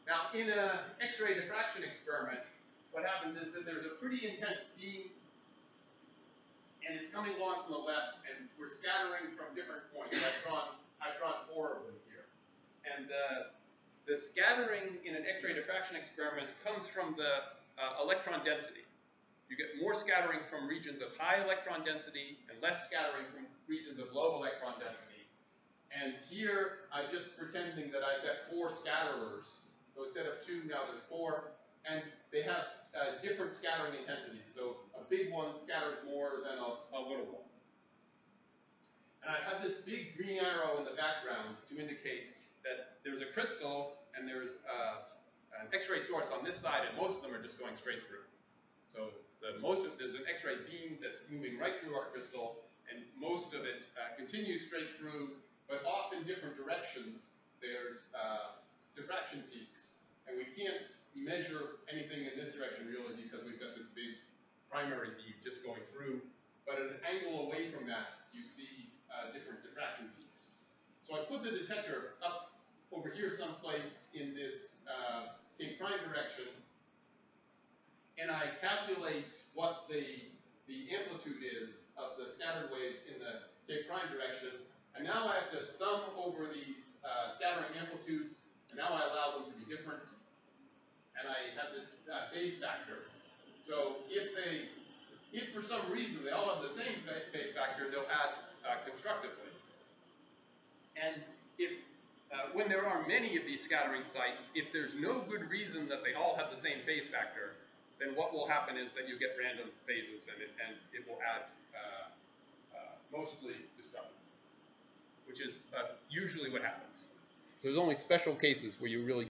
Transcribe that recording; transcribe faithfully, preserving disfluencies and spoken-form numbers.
Now, in an X-ray diffraction experiment, what happens is that there's a pretty intense beam, and it's coming along from the left, and we're scattering from different points. I've drawn, I've drawn four of them here. And uh, the scattering in an X-ray diffraction experiment comes from the uh, electron density. You get more scattering from regions of high electron density and less scattering from regions of low electron density. And here, I'm just pretending that I've got four scatterers. So instead of two, now there's four. And they have uh, different scattering intensities. So a big one scatters more than a, a little one. And I have this big green arrow in the background to indicate that there's a crystal and there's uh, an X-ray source on this side, and most of them are just going straight through. So the most of there's an X-ray beam that's moving right through our crystal, and most of it uh, continues straight through, but off in different directions. There's uh, diffraction peaks, and we can't measure anything in this direction really because we've got this big primary beam just going through. But at an angle away from that, you see uh, different diffraction peaks. So I put the detector up over here someplace in this uh, K prime direction, and I calculate what the, the amplitude is of the scattered waves in the K prime direction, and now I have to sum over these uh, scattering amplitudes, and now I allow them to be different, and I have this uh, phase factor. So if they, if for some reason they all have the same phase factor, they'll add uh, constructively. And if, uh, when there are many of these scattering sites, if there's no good reason that they all have the same phase factor, then what will happen is that you get random phases, and it, and it will add uh, uh, mostly destructively, which is uh, usually what happens. So there's only special cases where you really